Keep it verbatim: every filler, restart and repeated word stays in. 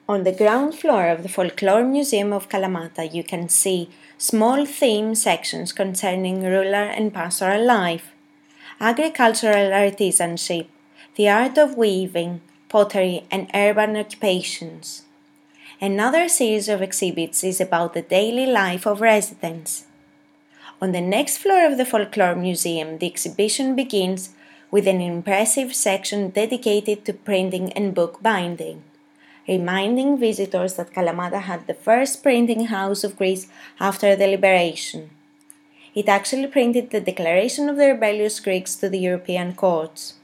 On the ground floor of the Folklore Museum of Kalamata, you can see small theme sections concerning rural and pastoral life, agricultural artisanship, the art of weaving, pottery, and urban occupations. Another series of exhibits is about the daily life of residents. On the next floor of the Folklore Museum, the exhibition begins with an impressive section dedicated to printing and bookbinding, reminding visitors that Kalamata had the first printing house of Greece after the liberation. It actually printed the declaration of the rebellious Greeks to the European courts.